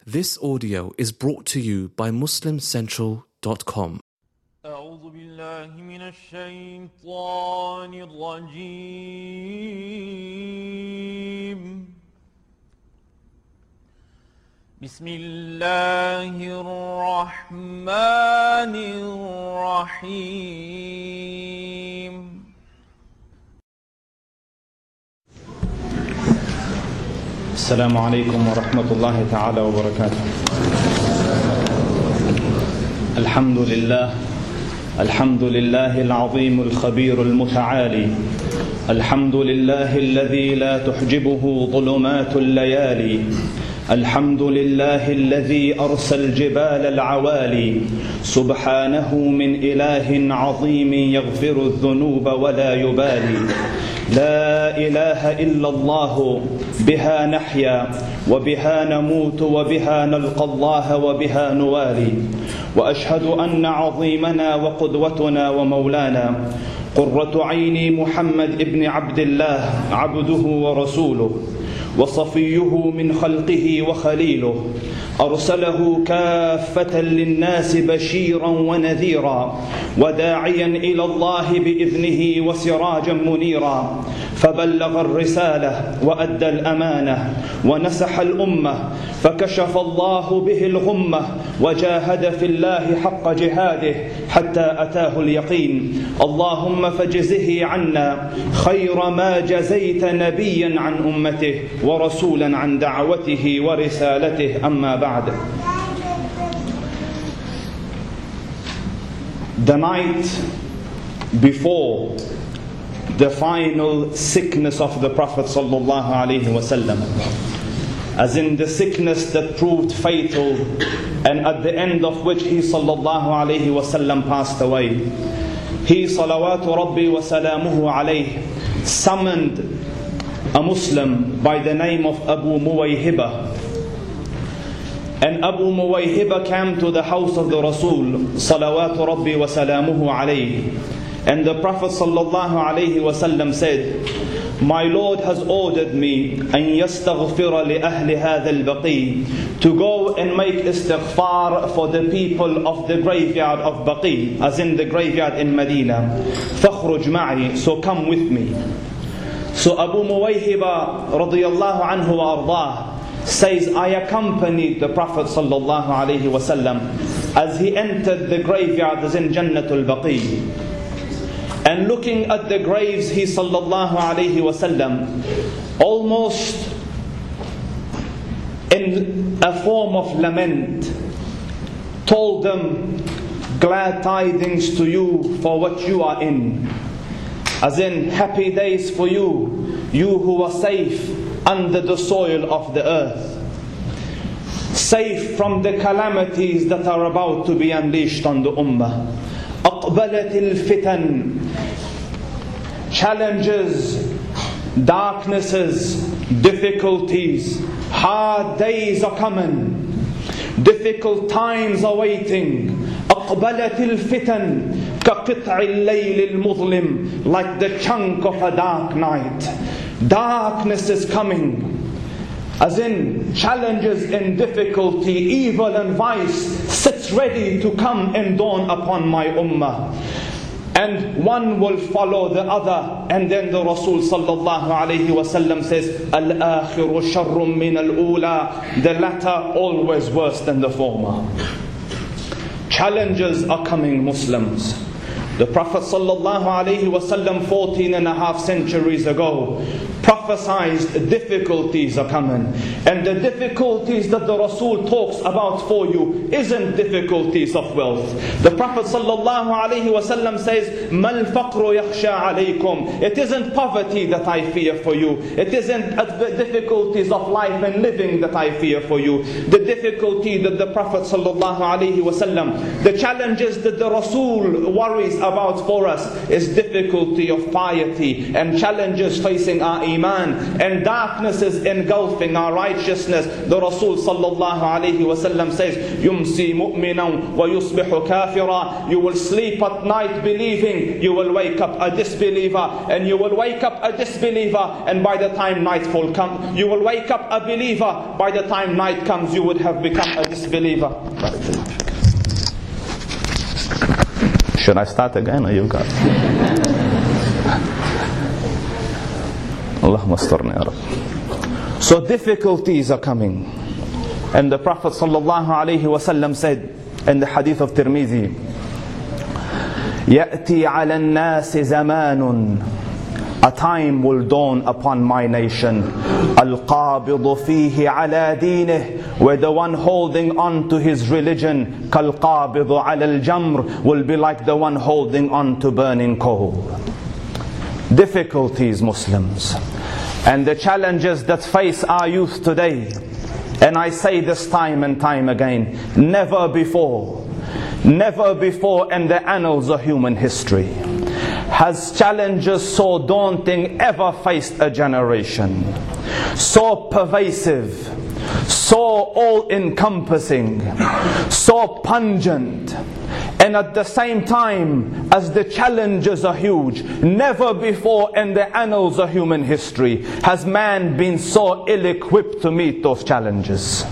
This audio is brought to you by MuslimCentral.com. أعوذ بالله من الشيطان الرجيم. بسم الله الرحمن الرحيم. السلام عليكم ورحمة الله تعالى وبركاته. الحمد لله العظيم الخبير المتعالي. الحمد لله الذي لا تحجبه ظلمات الليالي. الحمد لله الذي أرسى الجبال العوالي. سبحانه من إله عظيم يغفر الذنوب ولا يبالي. لا إله إلا الله، بها نحيا وبها نموت وبها نلقى الله وبها نوالي. وأشهد أن عظيمنا وقدوتنا ومولانا قرة عيني محمد ابن عبد الله عبده ورسوله وصفيه من خلقه وخليله، أرسله كافة للناس بشيرا ونذيرا وداعيا إلى الله بإذنه وسراجا منيرا، فبلغ الرسالة وأدى الأمانة ونسح الأمة، فكشف الله به الغمة وجاهد في الله حق جهاده حتى أتاه اليقين. اللهم فاجزه عنا خير ما جزيت نبيا عن أمته ورسولا عن دعوته ورسالته. أما بعد. The night before the final sickness of the Prophet sallallahu alaihi wasallam, as in the sickness that proved fatal and at the end of which he sallallahu alaihi wasallam passed away, he salawatu rabbi wa salamuhu alayhi summoned a Muslim by the name of Abu Muwayhiba. And Abu Muwayhiba came to the house of the Rasul salawatu rabbi wa salamuhu alayhi. And the Prophet sallallahu alayhi wasallam said, "My Lord has ordered me an yastaghfira li ahli hadha al-baqi, to go and make istighfar for the people of the graveyard of Baqi, as in the graveyard in Medina. Fakhruj ma'i, so come with me." So Abu Muwayhiba radiyallahu anhu wa ardah says, I accompanied the Prophet sallallahu alayhi wasallam as he entered the graveyard as in Jannatul Baqi. And looking at the graves, he sallallahu alayhi wasallam, almost in a form of lament, told them, glad tidings to you for what you are in. As in, happy days for you, you who are safe under the soil of the earth, safe from the calamities that are about to be unleashed on the ummah. أقبلت الفتن, challenges, darknesses, difficulties, hard days are coming, difficult times are waiting. أقبلت الفتن كقطع الليل المظلم, like the chunk of a dark night. Darkness is coming, as in challenges and difficulty, evil and vice sits ready to come and dawn upon my ummah. And one will follow the other. And then the Rasul sallallahu alayhi wasallam says, Al-akhiru sharrum min al-ula, the latter always worse than the former. Challenges are coming, Muslims. The Prophet sallallahu alayhi wasallam 14 and a half centuries ago prophesied difficulties are coming. And the difficulties that the Rasul talks about for you isn't difficulties of wealth. The Prophet sallallahu alayhi wasallam says, Mal faqru yakhsha alaykum. It isn't poverty that I fear for you. It isn't the difficulties of life and living that I fear for you. The difficulty that the Prophet sallallahu alayhi wasallam, the challenges that the Rasul worries about for us is difficulty of piety and challenges facing our iman, and darkness is engulfing our righteousness. The Rasul sallallahu alayhi wasallam says, Yumsi mu'minan wa yusbihu kafira. You will sleep at night believing, you will wake up a disbeliever, and you will wake up a disbeliever, and by the time nightfall comes, you will wake up a believer. By the time night comes, you would have become a disbeliever. Should I start again, or you got? Allahumma asturna ya Rabb. So difficulties are coming, and the Prophet sallallahu alaihi wasallam said in the hadith of Tirmidhi, يأتي على الناس زمان, a time will dawn upon my nation, القابض فيه على دينه, where the one holding on to his religion, كالقابض على الجمر, will be like the one holding on to burning coal. Difficulties, Muslims, and the challenges that face our youth today, and I say this time and time again, never before in the annals of human history has challenges so daunting ever faced a generation. So pervasive, so all-encompassing, so pungent, and at the same time as the challenges are huge, never before in the annals of human history has man been so ill-equipped to meet those challenges.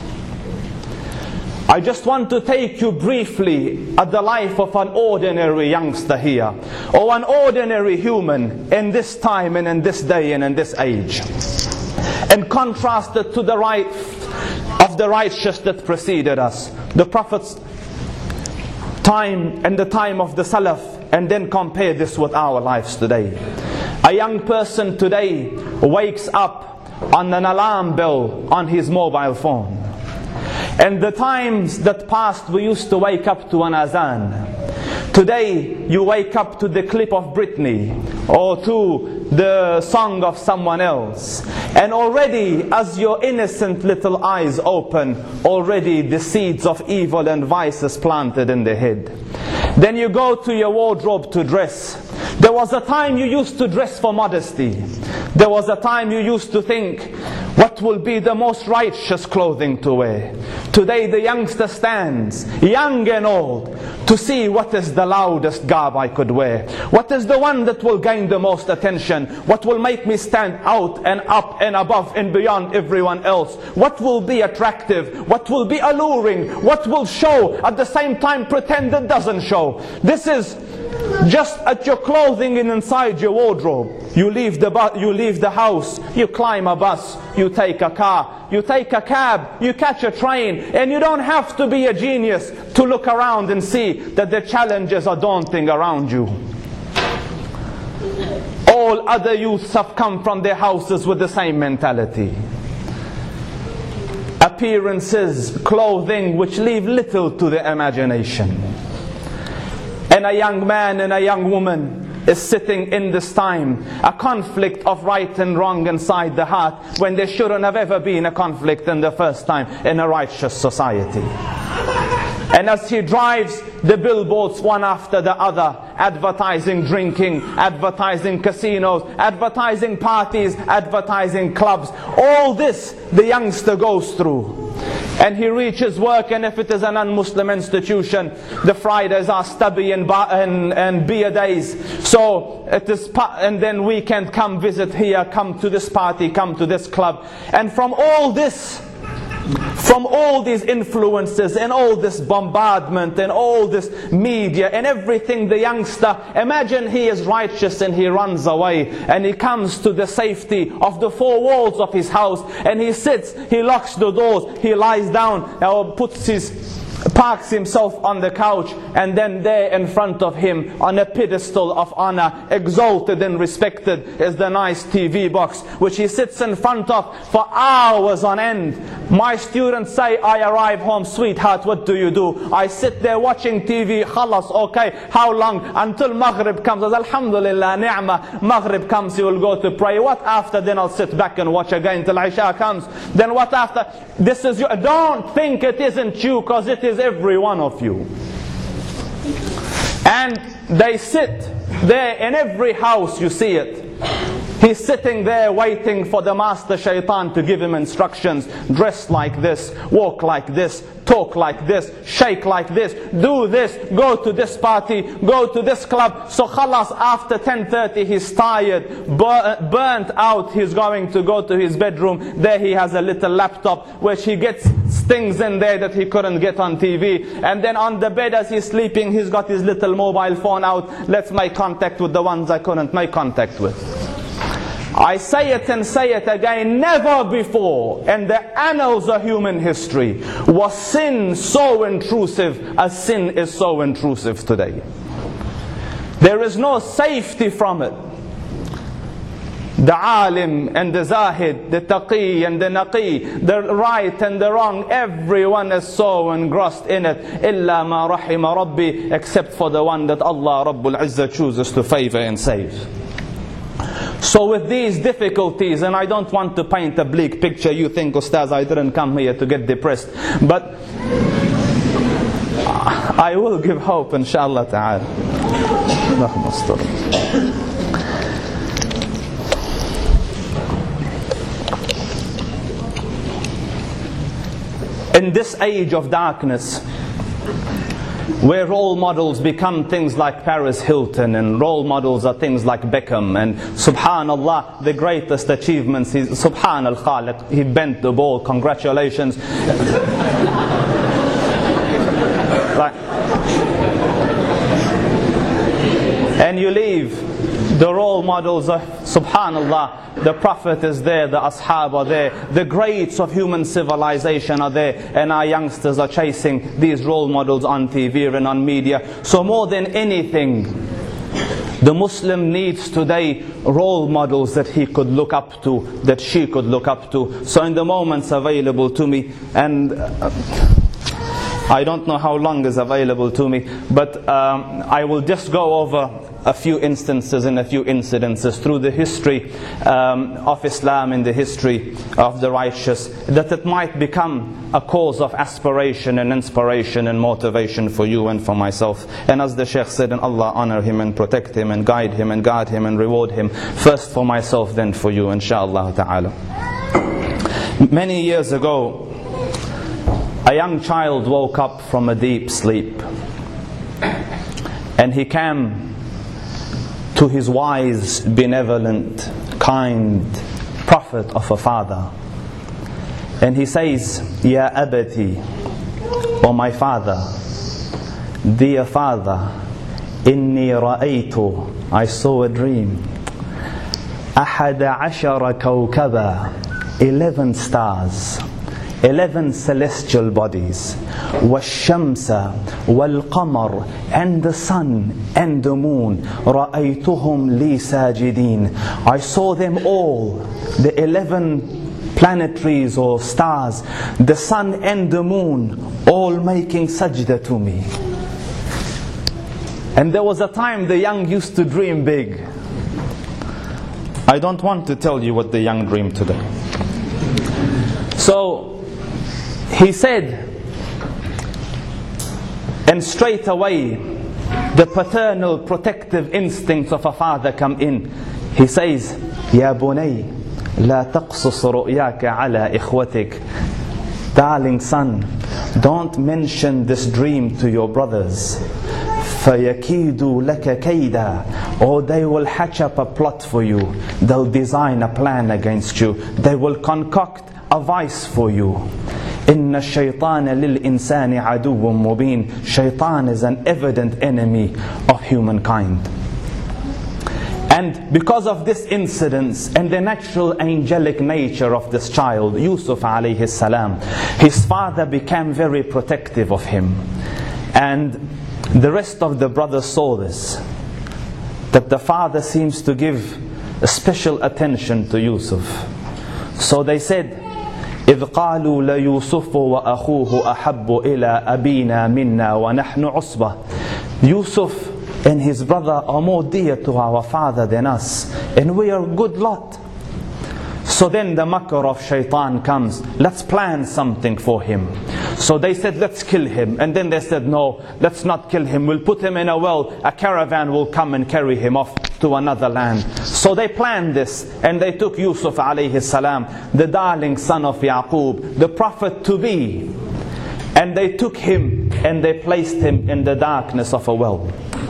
I just want to take you briefly at the life of an ordinary youngster here, or an ordinary human in this time and in this day and in this age, and contrast it to the life of the righteous that preceded us, the Prophet's time and the time of the Salaf, and then compare this with our lives today. A young person today wakes up on an alarm bell on his mobile phone. And the times that passed, we used to wake up to an azan. Today, you wake up to the clip of Britney, or to the song of someone else. And already, as your innocent little eyes open, already the seeds of evil and vice is planted in the head. Then you go to your wardrobe to dress. There was a time you used to dress for modesty. There was a time you used to think, what will be the most righteous clothing to wear? Today the youngster stands, young and old, to see what is the loudest garb I could wear. What is the one that will gain the most attention? What will make me stand out and up and above and beyond everyone else? What will be attractive? What will be alluring? What will show, at the same time pretend it doesn't show? This is just at your clothing and inside your wardrobe. You leave the house, you climb a bus, you take a car, you take a cab, you catch a train, and you don't have to be a genius to look around and see that the challenges are daunting around you. All other youths have come from their houses with the same mentality. Appearances, clothing which leave little to the imagination. And a young man and a young woman is sitting in this time, a conflict of right and wrong inside the heart, when there shouldn't have ever been a conflict in the first time in a righteous society. And as he drives the billboards one after the other, advertising drinking, advertising casinos, advertising parties, advertising clubs, all this the youngster goes through. And he reaches work, and if it is an un-Muslim institution, the Fridays are stubby and beer days. So it is, and then weekend, come visit here, come to this party, come to this club. And from all this, from all these influences and all this bombardment and all this media and everything, the youngster, imagine he is righteous and he runs away and he comes to the safety of the four walls of his house, and he sits, he locks the doors, he lies down or parks himself on the couch, and then there in front of him on a pedestal of honor, exalted and respected, is the nice TV box which he sits in front of for hours on end. My students say, I arrive home, sweetheart, what do you do? I sit there watching TV, khalas, okay, how long? Until Maghrib comes. As alhamdulillah, ni'mah, Maghrib comes, you will go to pray. What after? Then I'll sit back and watch again till Isha comes. Then what after? This is you. Don't think it isn't you, because it is every one of you. And they sit there in every house, you see it. He's sitting there waiting for the master shaitan to give him instructions. Dress like this, walk like this, talk like this, shake like this, do this, go to this party, go to this club. So khalas, after 10:30 he's tired, burnt out, he's going to go to his bedroom. There he has a little laptop which he gets things in there that he couldn't get on TV. And then on the bed as he's sleeping, he's got his little mobile phone out. Let's make contact with the ones I couldn't make contact with. I say it and say it again, never before in the annals of human history was sin so intrusive as sin is so intrusive today. There is no safety from it. The alim and the zahid, the taqi and the naqi, the right and the wrong, everyone is so engrossed in it. Illa ma rahima rabbi, except for the one that Allah Rabbul Izzah chooses to favor and save. So with these difficulties, and I don't want to paint a bleak picture, you think, Ustaz, I didn't come here to get depressed, but I will give hope, inshallah ta'ala. In this age of darkness, where role models become things like Paris Hilton, and role models are things like Beckham, and subhanallah, the greatest achievements is subhan al-Khaliq, he bent the ball, congratulations. And you leave the role models of subhanallah, the Prophet is there, the ashab are there, the greats of human civilization are there, and our youngsters are chasing these role models on TV and on media. So more than anything, the Muslim needs today role models that he could look up to, that she could look up to. So in the moments available to me, and I don't know how long is available to me, but I will just go over a few instances and a few incidences through the history of Islam, in the history of the righteous, that it might become a cause of aspiration and inspiration and motivation for you and for myself. And as the Shaykh said, and Allah honor him and protect him and guide him and guard him and reward him, first for myself, then for you, inshallah ta'ala. Many years ago, a young child woke up from a deep sleep, and he came to his wise, benevolent, kind prophet of a father, and he says, Ya abati, O my father, dear father, inni ra'aytu, I saw a dream, ahada ashara kawkaba, 11 stars, 11 celestial bodies, والشمس والقمر, and the sun and the moon, رأيتهم لي ساجدين, I saw them all, the 11 planetaries or stars, the sun and the moon, all making sajda to me. And there was a time the young used to dream big. I don't want to tell you what the young dream today. So he said, and straight away the paternal protective instincts of a father come in. He says, Ya bunay, la taqsus ru'yaka ala ikhwatik, darling son, don't mention this dream to your brothers. فَيَكِيدُوا لَكَ كَيْدًا, or they will hatch up a plot for you, they'll design a plan against you, they will concoct a vice for you. إِنَّ الشَّيْطَانَ لِلْإِنسَانِ عَدُوٌ مُبِينٌ, Shaitan is an evident enemy of humankind. And because of this incident and the natural angelic nature of this child, Yusuf alayhi salam, his father became very protective of him. And the rest of the brothers saw this, that the father seems to give a special attention to Yusuf. So they said, إِذْ قَالُوا لَيُوسُفُ وَأَخُوهُ أَحَبُّ إِلَىٰ أَبِينَا مِنَّا وَنَحْنُ عُصْبَةٌ, Yusuf and his brother are more dear to our father than us, and we are a good lot. So then the makr of shaitan comes, let's plan something for him. So they said, let's kill him. And then they said, no, let's not kill him, we'll put him in a well, a caravan will come and carry him off to another land. So they planned this, and they took Yusuf alayhi salam, the darling son of Yaqub, the prophet to be, and they took him and they placed him in the darkness of a well.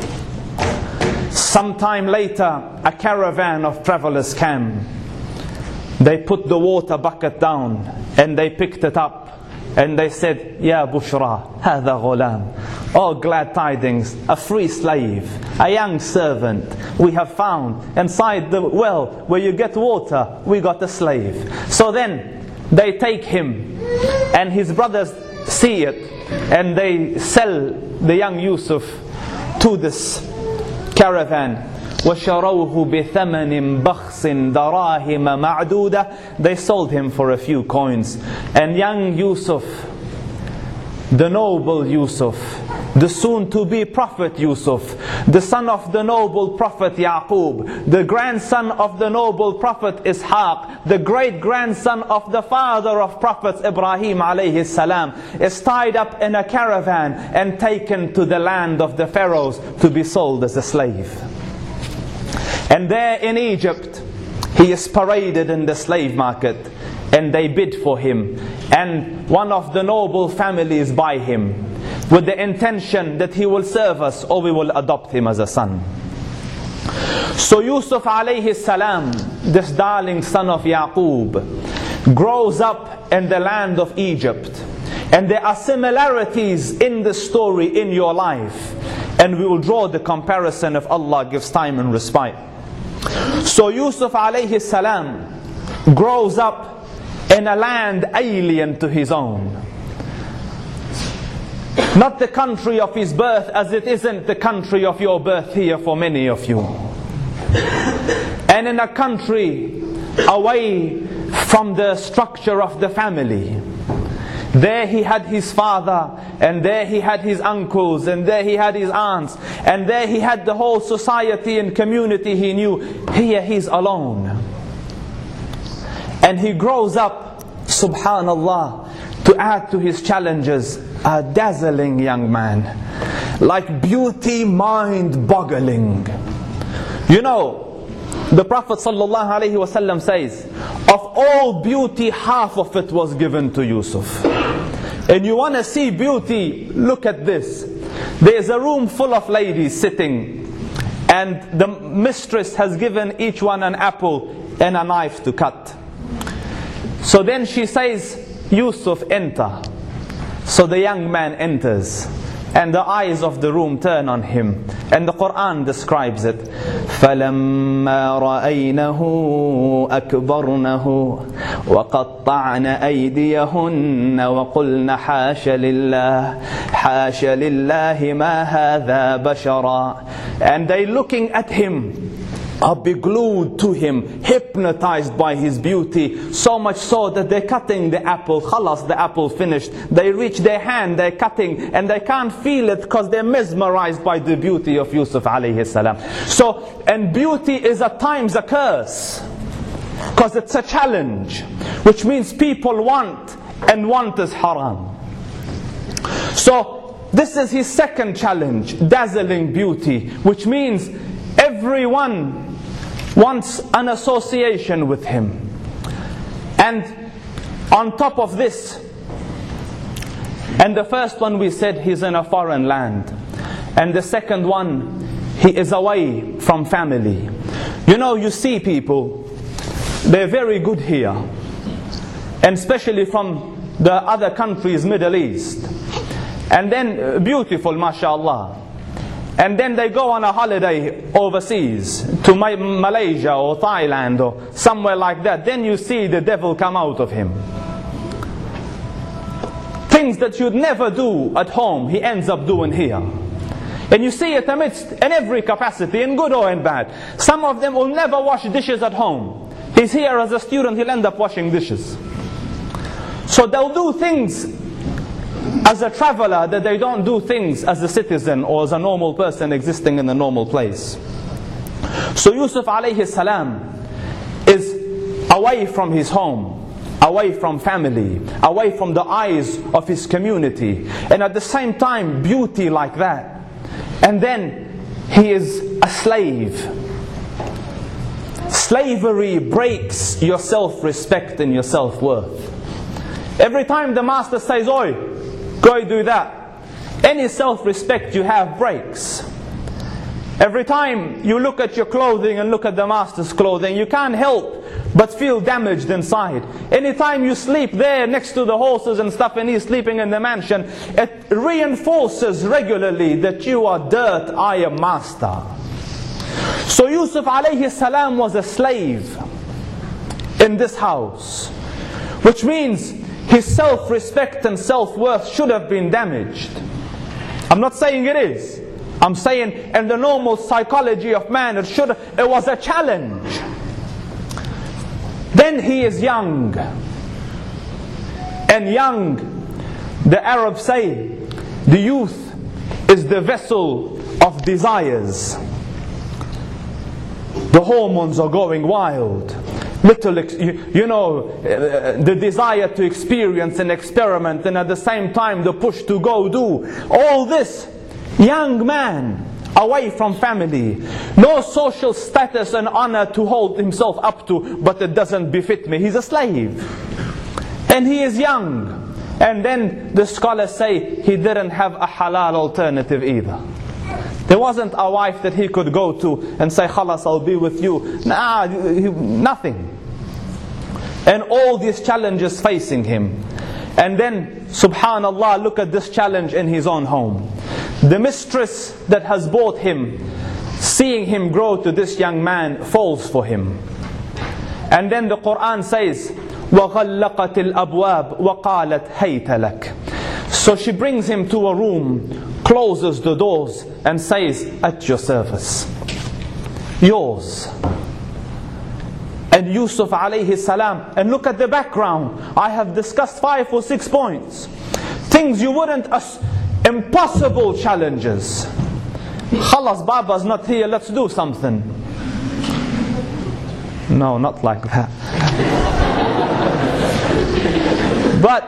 Sometime later, a caravan of travelers came. They put the water bucket down and they picked it up. And they said, Ya Bushra, hadha ghulam. Oh, glad tidings, a free slave, a young servant we have found inside the well where you get water. We got a slave. So then they take him, and his brothers see it, and they sell the young Yusuf to this caravan. وَشَرَوْهُ بِثَمَنٍ بَخْسٍ دَرَاهِمَ مَعْدُودَةٍ. They sold him for a few coins. And young Yusuf, the noble Yusuf, the soon-to-be prophet Yusuf, the son of the noble prophet Yaqub, the grandson of the noble prophet Ishaq, the great-grandson of the father of prophets Ibrahim alayhi salam, is tied up in a caravan and taken to the land of the pharaohs to be sold as a slave. And there in Egypt, he is paraded in the slave market, and they bid for him. And one of the noble families buy him with the intention that he will serve us or we will adopt him as a son. So Yusuf alayhi salam, this darling son of Yaqub, grows up in the land of Egypt. And there are similarities in the story in your life. And we will draw the comparison if Allah gives time and respite. So Yusuf alayhi salam grows up in a land alien to his own. Not the country of his birth, as it isn't the country of your birth here for many of you. And in a country away from the structure of the family. There he had his father, and there he had his uncles, and there he had his aunts, and there he had the whole society and community he knew. Here he's alone. And he grows up, subhanallah, to add to his challenges, a dazzling young man. Like beauty mind-boggling. You know, the Prophet ﷺ says, of all beauty, half of it was given to Yusuf. And you want to see beauty, look at this. There's a room full of ladies sitting, and the mistress has given each one an apple and a knife to cut. So then she says, Yusuf, enter. So the young man enters, and the eyes of the room turn on him. And the Quran describes it. فَلَمَّا رَأَيْنَهُ أَكْبَرْنَهُ وَقَطَّعْنَ أَيْدِيَهُنَّ وَقُلْنَ حَاشَ لِلَّهِ مَا هَذَا بَشَرًا. And they looking at him, are glued to him, hypnotized by his beauty, so much so that they're cutting the apple. Khalas, the apple finished. They reach their hand, they're cutting, and they can't feel it because they're mesmerized by the beauty of Yusuf alayhi salam. So, and beauty is at times a curse, because it's a challenge, which means people want, and want is haram. So, this is his second challenge, dazzling beauty, which means everyone wants an association with him. And on top of this, and the first one we said he's in a foreign land, and the second one he is away from family. You know, you see people, they're very good here, and especially from the other countries, Middle East, and then beautiful, mashallah. And then they go on a holiday overseas to Malaysia or Thailand or somewhere like that. Then you see the devil come out of him. Things that you'd never do at home, he ends up doing here. And you see it amidst in every capacity, in good or in bad. Some of them will never wash dishes at home. He's here as a student, he'll end up washing dishes. So they'll do things as a traveler that they don't do things as a citizen or as a normal person existing in a normal place. So Yusuf alayhi salam is away from his home, away from family, away from the eyes of his community, and at the same time beauty like that. And then he is a slave. Slavery breaks your self-respect and your self-worth. Every time the master says, "Oi, go do that," any self-respect you have breaks. Every time you look at your clothing and look at the master's clothing, you can't help but feel damaged inside. Anytime you sleep there next to the horses and stuff and he's sleeping in the mansion, it reinforces regularly that you are dirt, I am master. So Yusuf alayhi salam was a slave in this house, which means his self-respect and self-worth should have been damaged. I'm not saying it is. I'm saying in the normal psychology of man, it was a challenge. Then he is young. And young, the Arabs say, the youth is the vessel of desires. The hormones are going wild. The desire to experience and experiment, and at the same time the push to go do. All this, young man, away from family, no social status and honor to hold himself up to, but it doesn't befit me. He's a slave. And he is young. And then the scholars say he didn't have a halal alternative either. There wasn't a wife that he could go to and say, "Khalas, I'll be with you." Nah, nothing. And all these challenges facing him. And then, subhanallah, look at this challenge in his own home. The mistress that has bought him, seeing him grow to this young man, falls for him. And then the Quran says, وَغَلَّقَتِ الْأَبْوَابِ وَقَالَتْ هَيْتَ لَكَ. So she brings him to a room, closes the doors and says, "At your service. Yours." And Yusuf alayhi salam, and look at the background. I have discussed 5 or 6 points. Things you wouldn't, impossible challenges. Khalas, Baba's not here, let's do something. No, not like that. But,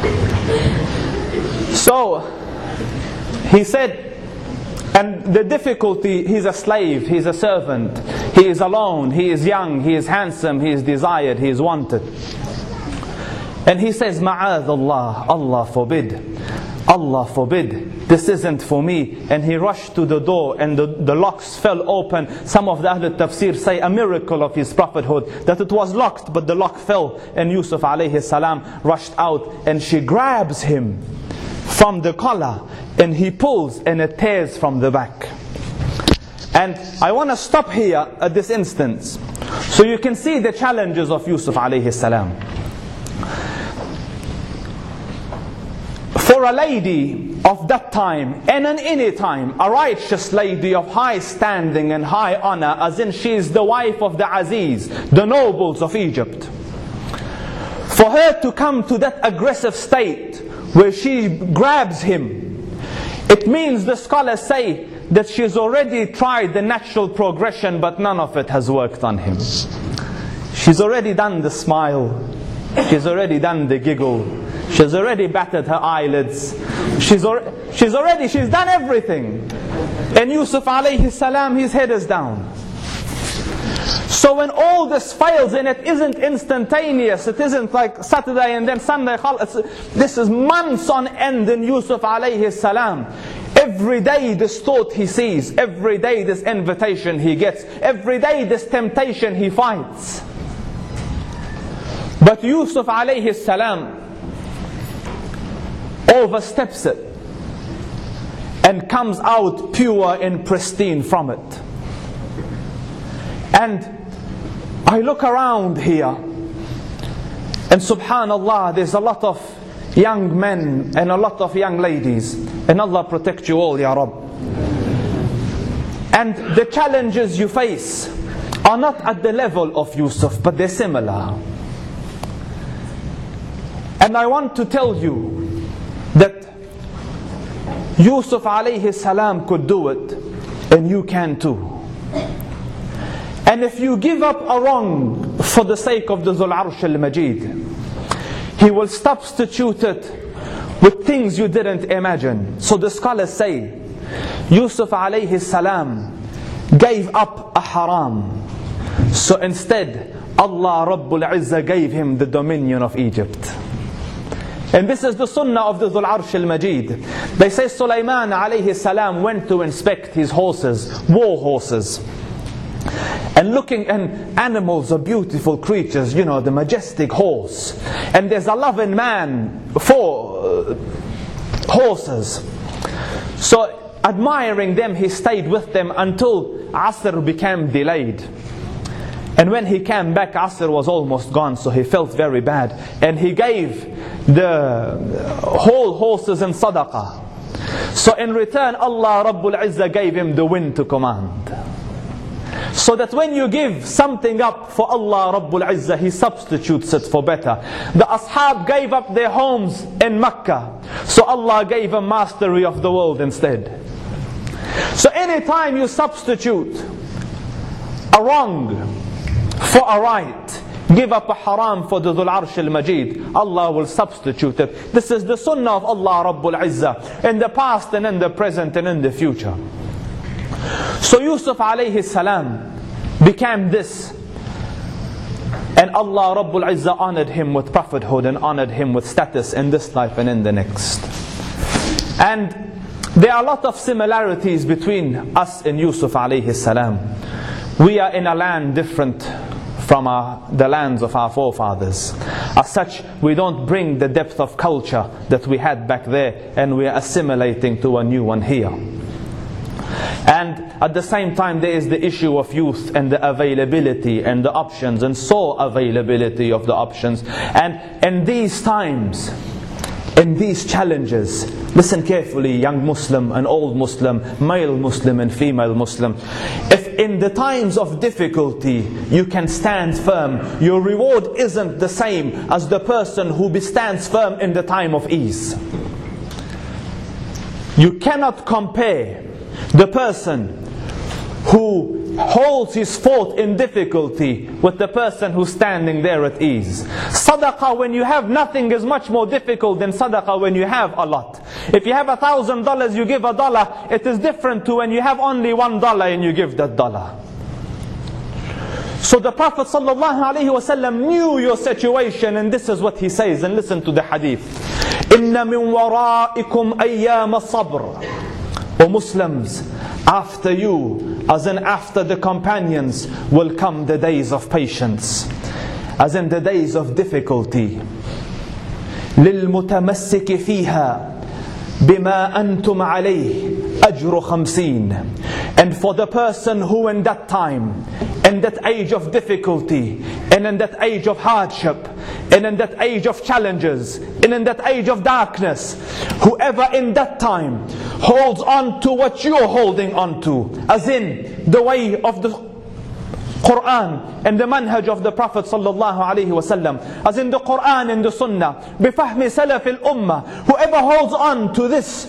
so, he said, and the difficulty, he's a slave, he's a servant, he is alone, he is young, he is handsome, he is desired, he is wanted. And he says, "Ma'adh Allah, Allah forbid, Allah forbid, this isn't for me." And he rushed to the door and the locks fell open. Some of the Ahl al-Tafsir say a miracle of his prophethood, that it was locked but the lock fell, and Yusuf alayhi salam rushed out, and she grabs him from the collar and he pulls and it tears from the back. And I want to stop here at this instance so you can see the challenges of Yusuf alayhi salam. For a lady of that time, and in any time, a righteous lady of high standing and high honor, as in she is the wife of the Aziz, the nobles of Egypt, for her to come to that aggressive state where she grabs him, it means, the scholars say, that she's already tried the natural progression, but none of it has worked on him. She's already done the smile, she's already done the giggle, she's already batted her eyelids, she's done everything. And Yusuf alayhi salam, his head is down. So when all this fails, and it isn't instantaneous, it isn't like Saturday and then Sunday, this is months on end in Yusuf alayhi salam. Every day this thought he sees, every day this invitation he gets, every day this temptation he fights. But Yusuf alayhi salam oversteps it and comes out pure and pristine from it. And I look around here, and subhanallah, there's a lot of young men and a lot of young ladies, and Allah protect you all, Ya Rabb. And the challenges you face are not at the level of Yusuf, but they're similar. And I want to tell you that Yusuf alayhi salam could do it, and you can too. And if you give up a wrong for the sake of the Dhul Arsh al-Majid, He will substitute it with things you didn't imagine. So the scholars say, Yusuf alayhi salam gave up a haram So instead, Allah Rabbul Izzah gave him the dominion of Egypt. And this is the sunnah of the Dhul Arsh al-Majid. They say Sulaiman alayhi salam went to inspect his horses, war horses. And looking, and animals are beautiful creatures, you know, the majestic horse. And there's a loving man for horses. So admiring them, he stayed with them until Asr became delayed. And when he came back, Asr was almost gone, so he felt very bad. And he gave the whole horses in sadaqah. So in return, Allah Rabbul Izzah gave him the wind to command. So that when you give something up for Allah Rabbul Izzah, He substitutes it for better. The Ashab gave up their homes in Mecca, so Allah gave them mastery of the world instead. So anytime you substitute a wrong for a right, give up a haram for the Dhul Arsh al-Majid, Allah will substitute it. This is the sunnah of Allah Rabbul Izzah in the past and in the present and in the future. So Yusuf alayhi salam became this, and Allah Rabbul Izzah honored him with prophethood and honored him with status in this life and in the next. And there are a lot of similarities between us and Yusuf alayhi salam. We are in a land different from the lands of our forefathers. As such, we don't bring the depth of culture that we had back there, and we are assimilating to a new one here. And at the same time, there is the issue of youth and the availability and the options, and so availability of the options. And in these times, in these challenges, listen carefully, young Muslim and old Muslim, male Muslim and female Muslim. If in the times of difficulty you can stand firm, your reward isn't the same as the person who stands firm in the time of ease. You cannot compare the person who holds his fort in difficulty with the person who's standing there at ease. Sadaqah when you have nothing is much more difficult than sadaqah when you have a lot. If you have $1,000, you give $1, it is different to when you have only $1 and you give that $1. So the Prophet ﷺ knew your situation, and this is what he says, and listen to the hadith. إِنَّ مِن وَرَائِكُمْ أَيَّامَ الصَّبْرِ. O Muslims, after you, as in after the companions, will come the days of patience, as in the days of difficulty. لِلْمُتَمَسِّكِ فِيهَا بِمَا أَنْتُمْ عَلَيْهِ أَجْرُ 50. And for the person who in that time, in that age of difficulty, and in that age of hardship, and in that age of challenges, and in that age of darkness, whoever in that time holds on to what you're holding on to, as in the way of the Quran and the manhaj of the Prophet sallallahu alaihi wasallam, as in the Quran and the Sunnah, bifahmi salaf al-ummah, whoever holds on to this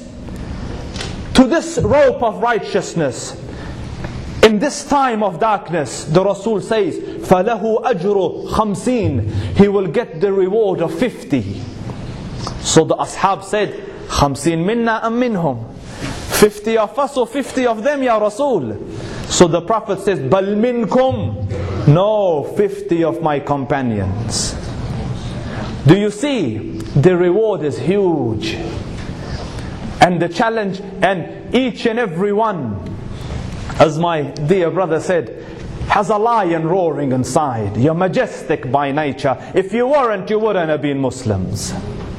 rope of righteousness in this time of darkness, the Rasul says, فَلَهُ أَجْرُ 50. He will get the reward of 50. So the Ashab said, 50 minna am minhum. 50 of us or 50 of them, Ya Rasul? So the Prophet says, بَل minkum. No, 50 of my companions. Do you see? The reward is huge. And the challenge, and each and every one, as my dear brother said, has a lion roaring inside. You're majestic by nature. If you weren't, you wouldn't have been Muslims.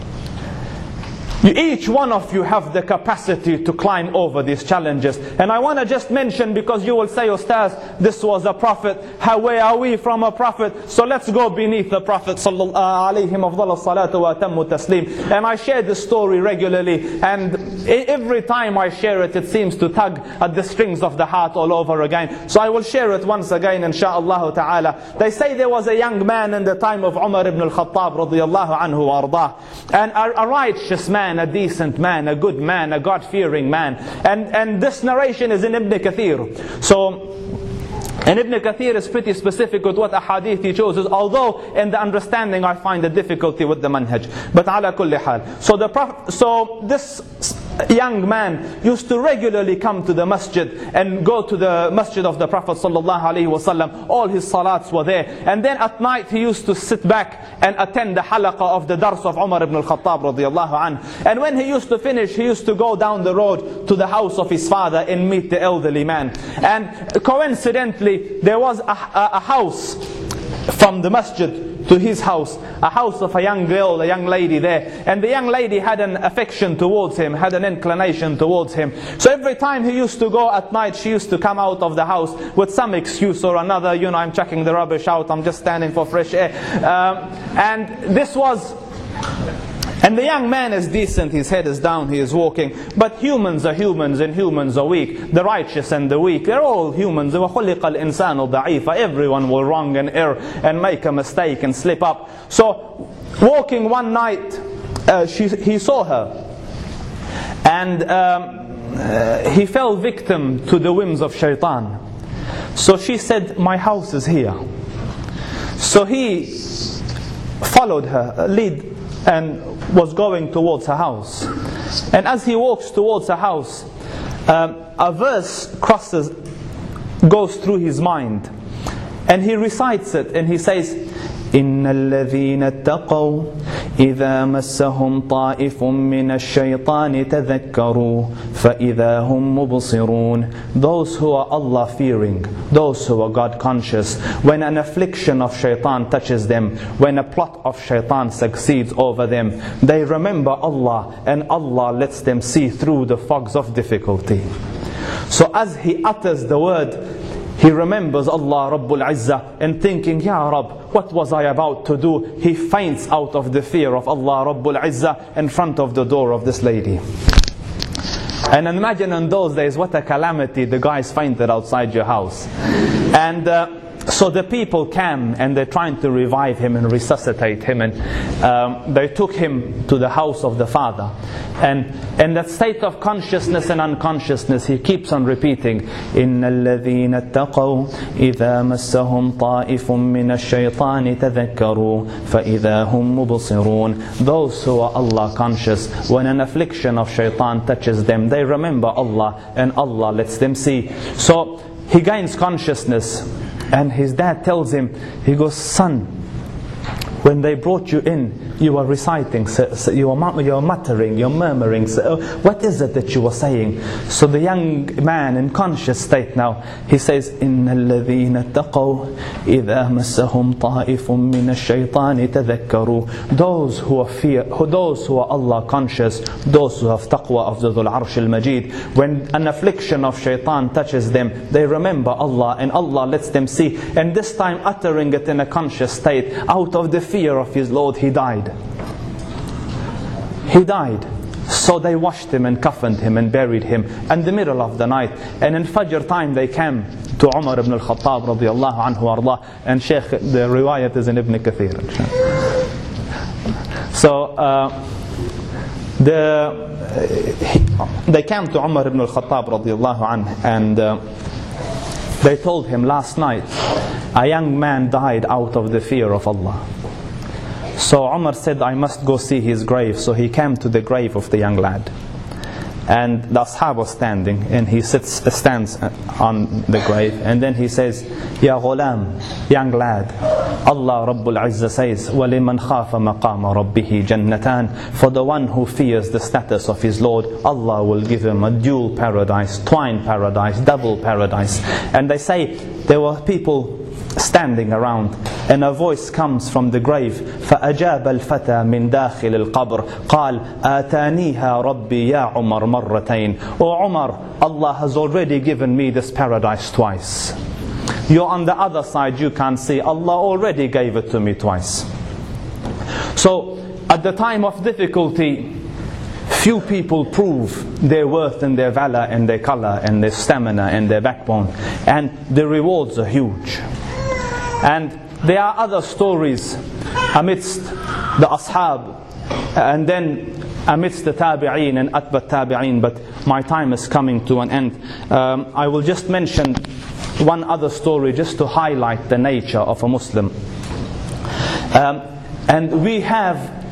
Each one of you have the capacity to climb over these challenges. And I want to just mention, because you will say, Ustaz, this was a prophet. Where are we from a prophet? So let's go beneath the Prophet sallallahu alayhi wa sallam. And I share this story regularly, and every time I share it, it seems to tug at the strings of the heart all over again. So I will share it once again, insha'Allah ta'ala. They say there was a young man in the time of Umar ibn al-Khattab radiyallahu anhu wa ardah, and a righteous man, a decent man, a good man, a God-fearing man. And this narration is in Ibn Kathir. So, and Ibn Kathir is pretty specific with what ahadith he chooses, although in the understanding I find a difficulty with the manhaj. But ala kulli hal. So this young man used to regularly come to the masjid and go to the masjid of the Prophet ﷺ. All his salats were there. And then at night he used to sit back and attend the halaqah of the dars of Umar ibn al-Khattab radiyallahu anhu. And when he used to finish, he used to go down the road to the house of his father and meet the elderly man. And coincidentally, there was a house from the masjid to his house, a house of a young girl, a young lady there. And the young lady had an affection towards him, had an inclination towards him. So every time he used to go at night, she used to come out of the house with some excuse or another. You know, I'm chucking the rubbish out, I'm just standing for fresh air. And the young man is decent, his head is down, he is walking. But humans are humans and humans are weak. The righteous and the weak, they're all humans. وَخُلِقَ الْإِنسَانُ ضَعِيفًا. Everyone will wrong and err and make a mistake and slip up. So, walking one night, he saw her. And he fell victim to the whims of shaitan. So she said, my house is here. So he followed her, lead, and was going towards her house. And as he walks towards her house, a verse goes through his mind. And he recites it and he says, إن الذين اتقوا إذا مسهم طائف من الشيطان تذكروا فإذا هم مبصرون. Those who are Allah fearing, those who are God conscious, when an affliction of shaitan touches them, when a plot of shaitan succeeds over them, they remember Allah, and Allah lets them see through the fogs of difficulty. So as he utters the word, he remembers Allah Rabbul Izzah and thinking, Ya Rabb, what was I about to do? He faints out of the fear of Allah Rabbul Izzah in front of the door of this lady. And imagine in those days what a calamity, the guys fainted outside your house. And so the people came and they're trying to revive him and resuscitate him, and they took him to the house of the father. And in that state of consciousness and unconsciousness, he keeps on repeating, إِنَّ الَّذِينَ اتَّقَوْا إِذَا مَسَّهُمْ طَائِفٌ مِّنَ الشَّيْطَانِ تَذَكَّرُوا فَإِذَا هُمْ مُبْصِرُونَ. Those who are Allah conscious, when an affliction of shaitan touches them, they remember Allah, and Allah lets them see. So he gains consciousness. And his dad tells him, he goes, son, when they brought you in, you were reciting, you were muttering, you're murmuring, what is it that you were saying? So the young man in conscious state now, he says, إِنَّ الَّذِينَ اتَّقَوْا إِذَا مَسَّهُمْ طَائِفٌ مِّنَ الشَّيْطَانِ تَذَكَّرُوا. Those who are Allah conscious, those who have taqwa of the Dhul Arsh al-Majid, when an affliction of shaitan touches them, they remember Allah, and Allah lets them see. And this time uttering it in a conscious state, out of the fear of his Lord, he died. He died. So they washed him and kaffaned him and buried him in the middle of the night. And in Fajr time they came to Umar ibn al-Khattab radiyallahu anhu ardah. And Shaykh, the riwayat is in Ibn Kathir. So they came to Umar ibn al-Khattab radiyallahu anhu, and they told him, last night a young man died out of the fear of Allah. So Umar said, I must go see his grave. So he came to the grave of the young lad. And the ashab was standing, and he stands on the grave, and then he says, Ya ghulam, young lad, Allah Rabbul Izzah says, وَلِمَنْ خَافَ مَقَامَ رَبِّهِ جَنَّتَانِ. For the one who fears the status of his Lord, Allah will give him a dual paradise, twin paradise, double paradise. And they say there were people standing around, and a voice comes from the grave, فأجاب الفتى من داخل القبر قال آتانيها ربي يا عمر مرتين. Oh Umar, Allah has already given me this paradise twice. You're on the other side, you can't see. Allah already gave it to me twice. So at the time of difficulty, few people prove their worth and their valor and their color and their stamina and their backbone, and the rewards are huge. And there are other stories amidst the ashab, and then amidst the tabi'een and atba tabi'een, but my time is coming to an end. I will just mention one other story just to highlight the nature of a Muslim. And we have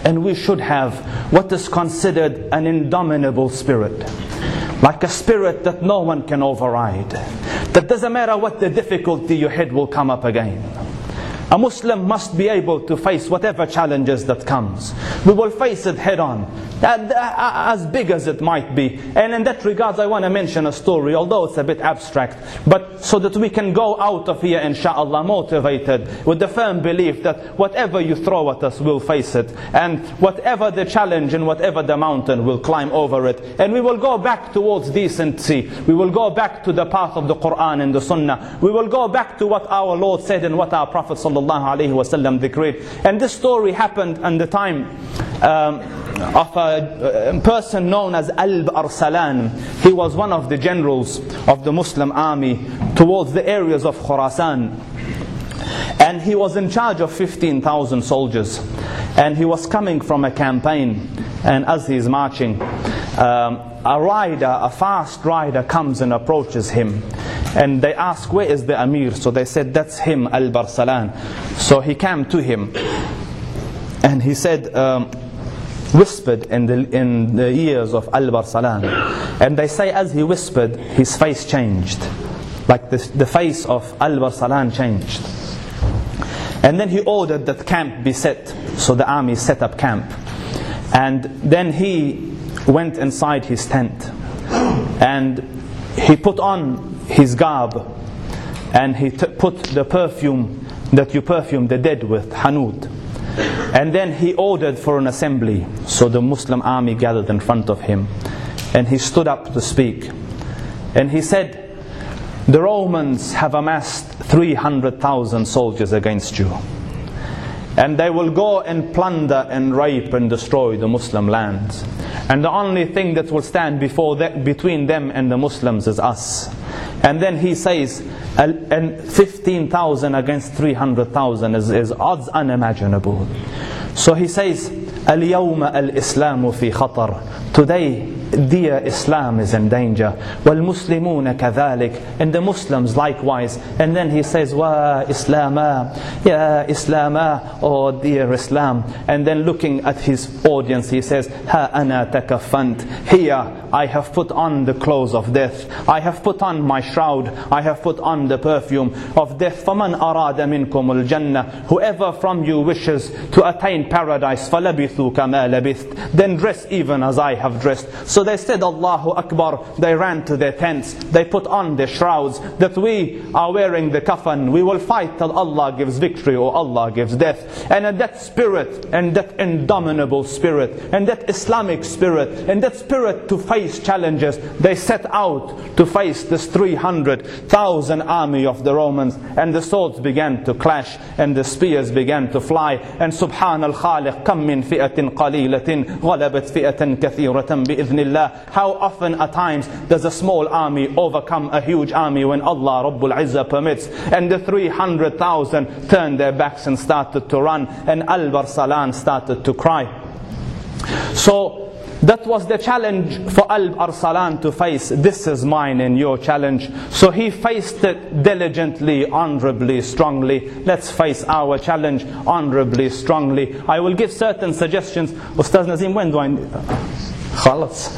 and we should have what is considered an indomitable spirit. Like a spirit that no one can override. That doesn't matter what the difficulty you hit will come up again. A Muslim must be able to face whatever challenges that comes. We will face it head on, as big as it might be. And in that regard, I want to mention a story, although it's a bit abstract, but so that we can go out of here, inshallah, motivated with the firm belief that whatever you throw at us, we'll face it. And whatever the challenge and whatever the mountain, we'll climb over it. And we will go back towards decency. We will go back to the path of the Quran and the Sunnah. We will go back to what our Lord said and what our Prophet sallallahu alaihi wasallam decreed. And this story happened in the time of a person known as Alb Arsalan. He was one of the generals of the Muslim army towards the areas of Khurasan. And he was in charge of 15,000 soldiers. And he was coming from a campaign. And as he's marching, a fast rider comes and approaches him. And they ask, where is the Amir? So they said, that's him, Alb Arsalan. So he came to him. And he said, whispered in the ears of Alb Arsalan. And they say as he whispered, his face changed. Like the face of Alb Arsalan changed. And then he ordered that camp be set. So the army set up camp. And then he went inside his tent. And he put on his garb. And he put the perfume that you perfume the dead with, hanud. And then he ordered for an assembly. So the Muslim army gathered in front of him. And he stood up to speak. And he said, the Romans have amassed 300,000 soldiers against you. And they will go and plunder and rape and destroy the Muslim lands. And the only thing that will stand between them and the Muslims is us. And then he says, and 15,000 against 300,000 is odds unimaginable. So he says, اليوم الإسلام في خطر. Today, dear Islam is in danger. وَالْمُسْلِمُونَ كَذَلِكَ. And the Muslims likewise. And then he says, wa Islama, ya Islama, oh dear Islam. And then looking at his audience, he says, ha ana takafant. Here, I have put on the clothes of death. I have put on my shroud. I have put on the perfume of death. فَمَنْ أَرَادَ مِنْكُمُ الْجَنَّةِ. Whoever from you wishes to attain paradise, فَلَبِثُوا كَمَا لَبِثْتَ. Then dress even as I have dressed. So they said, Allahu Akbar. They ran to their tents. They put on their shrouds. That we are wearing the kafan. We will fight till Allah gives victory or Allah gives death. And in that spirit, and that indomitable spirit, and that Islamic spirit, and that spirit to face challenges, they set out to face this 300,000 army of the Romans. And the swords began to clash, and the spears began to fly. And Subhan al-Khaliq, kam min fi'atin qalilatin ghalabat fi'atan kathiratan bi'idhnillah. How often at times does a small army overcome a huge army when Allah Rabbul Izzah permits? And the 300,000 turned their backs and started to run, and Alb Arsalan started to cry. So that was the challenge for Alb Arsalan to face. This is mine and your challenge. So he faced it diligently, honorably, strongly. Let's face our challenge honorably, strongly. I will give certain suggestions. Ustaz Nazim, when do I... Khalas.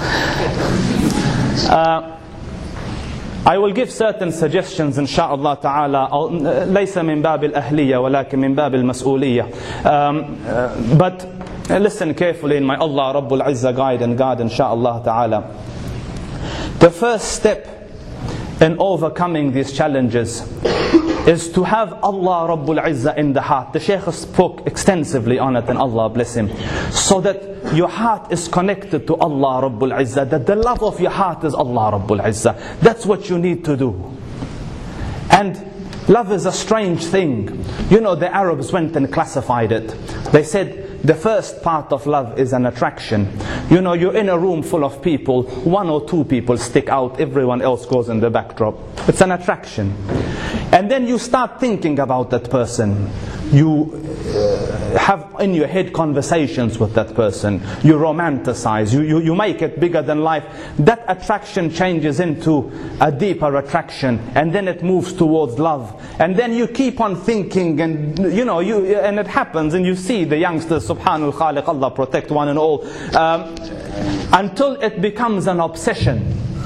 I will give certain suggestions inshaAllah ta'ala. ليس من باب الأهلية ولكن من باب المسؤولية. But listen carefully in my Allah Rabbul Izzah guide and guard inshaAllah ta'ala. The first step in overcoming these challenges is to have Allah Rabbul Izzah in the heart. The Shaykh spoke extensively on it, and Allah bless him. So that your heart is connected to Allah Rabbul Izzah. That the love of your heart is Allah Rabbul Izzah. That's what you need to do. And love is a strange thing. You know, the Arabs went and classified it. They said, the first part of love is an attraction. You know, you're in a room full of people, one or two people stick out, everyone else goes in the backdrop. It's an attraction. And then you start thinking about that person. have in your head conversations with that person. You romanticize, you make it bigger than life. That attraction changes into a deeper attraction, and then it moves towards love. And then you keep on thinking, and and it happens, and you see the youngsters, Subhanal Khaliq, Allah protect one and all, until it becomes an obsession,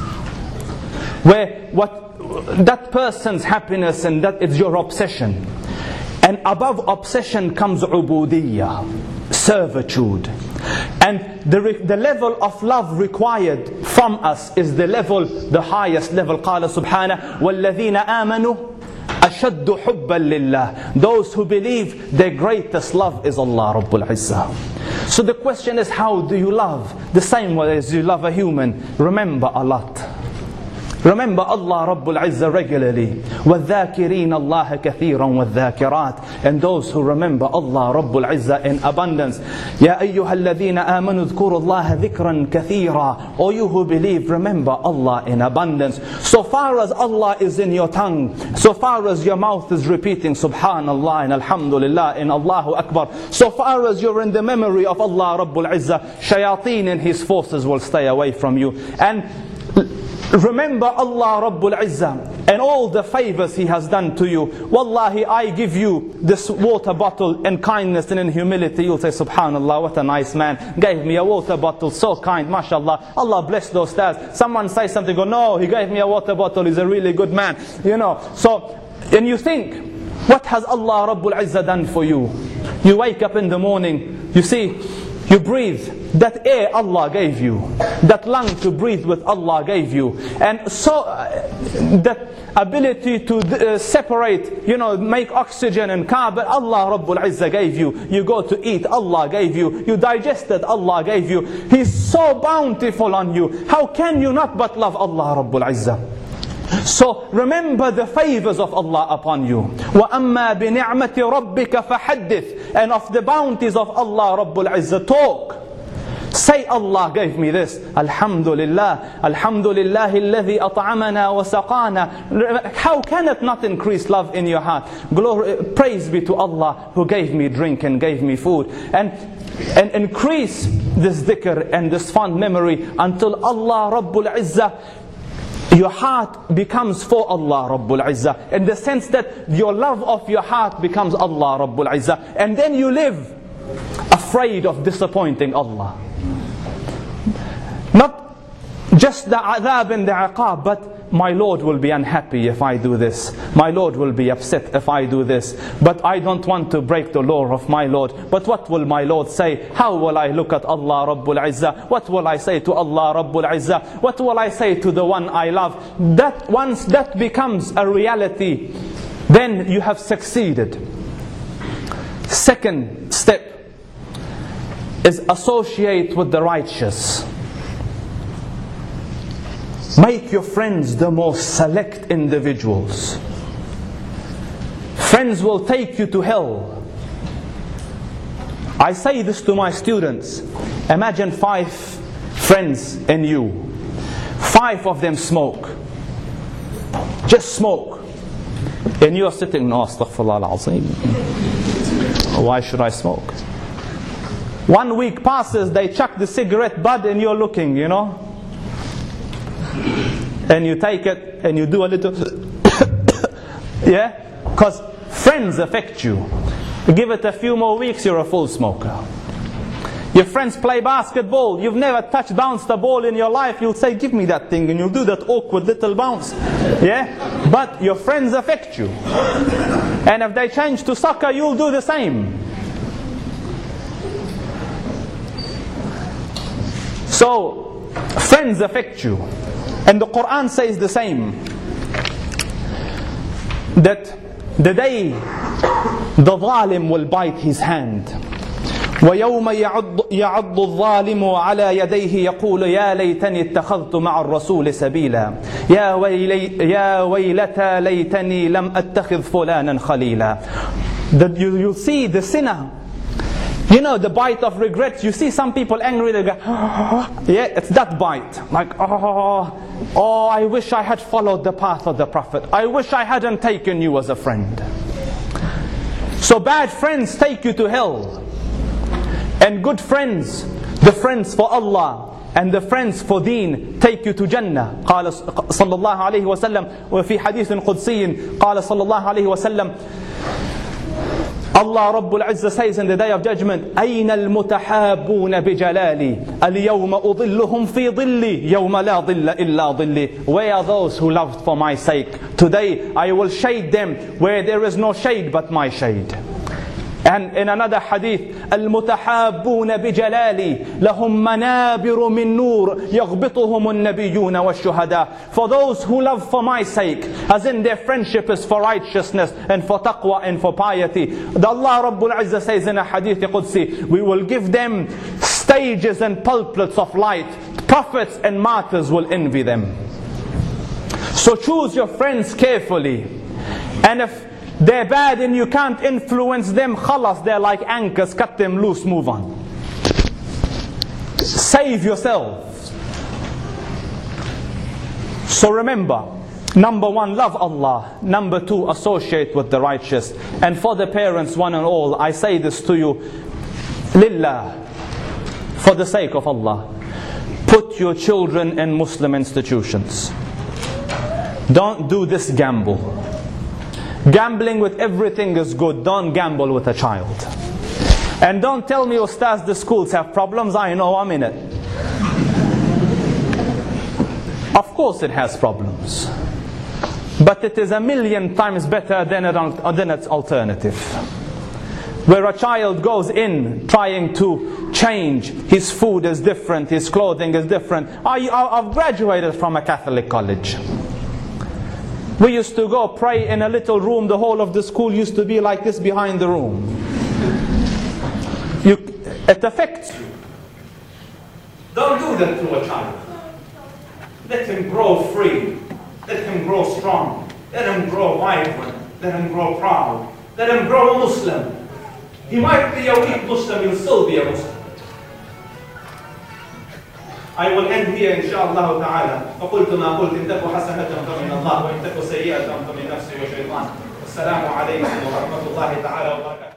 where that person's happiness and that is your obsession. And above obsession comes ubudiyya, servitude. And the level of love required from us is the highest level. قال سبحانه وَالَّذِينَ آمَنُوا أَشَدُّ حُبًّا لِلَّهِ. Those who believe, their greatest love is Allah Rabbul Izzah. So the question is, how do you love? The same way as you love a human. Remember a lot. Remember Allah Rabbul Izzah regularly. وَالذَّاكِرِينَ اللَّهَ كَثِيرًا وَالذَّاكِرَاتِ. And those who remember Allah Rabbul Izzah in abundance. يَا أَيُّهَا الَّذِينَ آمَنُوا اذْكُرُوا اللَّهَ ذِكْرًا كَثِيرًا. O you who believe, remember Allah in abundance. So far as Allah is in your tongue, so far as your mouth is repeating Subhanallah and Alhamdulillah and Allahu Akbar, so far as you're in the memory of Allah Rabbul Izzah, shayateen and his forces will stay away from you. And remember Allah Rabbul Izzah and all the favors He has done to you. Wallahi, I give you this water bottle in kindness and in humility. You'll say, Subhanallah, what a nice man. Gave me a water bottle, so kind, mashallah. Allah bless those stars. Someone says something, go, no, he gave me a water bottle, he's a really good man. So, and you think, what has Allah Rabbul Izzah done for you? You wake up in the morning, you see, you breathe. That air Allah gave you. That lung to breathe with Allah gave you. And so that ability to separate, make oxygen and carbon, Allah Rabbul Izzah gave you. You go to eat, Allah gave you. You digested, Allah gave you. He's so bountiful on you. How can you not but love Allah Rabbul Izzah? So remember the favors of Allah upon you. وَأَمَّا بِنِعْمَةِ رَبِّكَ فَحَدِّثْ. And of the bounties of Allah Rabbul Izzah, talk. Say, Allah gave me this. Alhamdulillah. Alhamdulillah alladhi at'amana wa saqana. How can it not increase love in your heart? Glory, praise be to Allah who gave me drink and gave me food. And increase this dhikr and this fond memory until Allah Rabbul Izzah, your heart becomes for Allah Rabbul Izzah, in the sense that your love of your heart becomes Allah Rabbul Izzah. And then you live afraid of disappointing Allah. Not just the adhab and the iqab, but my Lord will be unhappy if I do this. My Lord will be upset if I do this. But I don't want to break the law of my Lord. But what will my Lord say? How will I look at Allah Rabbul Izzah? What will I say to Allah Rabbul Izzah? What will I say to the one I love? That once that becomes a reality, then you have succeeded. Second step is associate with the righteous. Make your friends the most select individuals. Friends will take you to hell. I say this to my students. Imagine 5 friends in you. 5 of them smoke. Just smoke. And you are sitting, no, astaghfirullah al-azim. Why should I smoke? 1 week passes, they chuck the cigarette butt and you're looking, And you take it and you do a little yeah, because friends affect you. Give it a few more weeks, you're a full smoker. Your friends play basketball, you've never bounced a ball in your life, you'll say, give me that thing, and you'll do that awkward little bounce. Yeah, but your friends affect you. And if they change to soccer, you'll do the same. So friends affect you. And the Quran says the same, that the day the zalim will bite his hand. وَيَوْمَ يَعَضُّ الظَّالِمُ عَلَى يَدَيْهِ يَقُولُ يَا لَيْتَنِي اتَّخَذْتُ مَعَ الرَّسُولِ سَبِيلًا يَا وَيْلَتَى لَيْتَنِي لَمْ أَتَّخِذْ فُلَانًا خَلِيلًا. You'll see the sinner, the bite of regret. You see some people angry, they go, yeah, it's that bite. Like, oh, I wish I had followed the path of the Prophet. I wish I hadn't taken you as a friend. So bad friends take you to hell. And good friends, the friends for Allah and the friends for deen, take you to Jannah. قال صلى الله عليه وسلم وفي حديث قدسي قال صلى الله عليه وسلم, Allah Rabbul Izzah says in the day of judgment, أين المتحابون بجلالي اليوم أظلهم في ظلي يوم لا ظل إلا ظلي. Where are those who loved for my sake? Today I will shade them where there is no shade but my shade. And in another hadith, المتحابون بجلالي لهم منابر من نور يغبطهم النبيون والشهداء. For those who love for my sake, as in their friendship is for righteousness and for taqwa and for piety. The Allah Rabbul Izzah says in a hadith Qudsi, we will give them stages and pulpits of light. Prophets and martyrs will envy them. So choose your friends carefully. And if they're bad and you can't influence them, khalas, they're like anchors, cut them loose, move on. Save yourselves. So remember, number one, love Allah. Number two, associate with the righteous. And for the parents, one and all, I say this to you, lillah, for the sake of Allah, put your children in Muslim institutions. Don't do this gamble. Gambling with everything is good. Don't gamble with a child. And don't tell me, Ustaz, the schools have problems. I know, I'm in it. Of course it has problems. But it is 1,000,000 times better than its alternative. Where a child goes in trying to change, his food is different, his clothing is different. I've graduated from a Catholic college. We used to go pray in a little room. The whole of the school used to be like this behind the room. It affects you. Don't do that to a child. Let him grow free. Let him grow strong. Let him grow vibrant. Let him grow proud. Let him grow a Muslim. He might be a weak Muslim, he'll still be a Muslim. I will end here inshallah ta'ala. فقلت ما قلت إن تكو حسنة فمن الله وإن تكو سيئة فمن نفسي وشيطان. والسلام عليكم ورحمة الله تعالى وبركاته.